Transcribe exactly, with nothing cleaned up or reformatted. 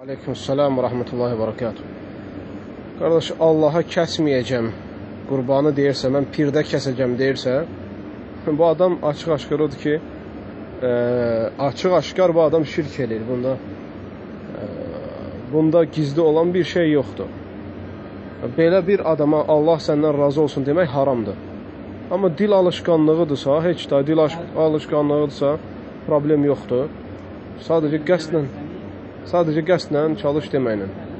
Aleykümselam və rəhmətullahi və barakatuhu. Qardaş, Allaha kəsməyəcəm qurbanı deyirsə, mən pirdə kəsəcəm deyirsə, bu adam açıq-aşkar odur ki, e, açıq-aşkar bu adam şirk edir. Bunda, e, bunda gizli olan bir şey yoxdur. Belə bir adama Allah səndən razı olsun demək haramdır. Amma dil alışqanlığıdırsa, heç də dil alışqanlığıdırsa problem yoxdur. Sadəcə qəsdlə Sadəcə qəsdlə çalış deməklə.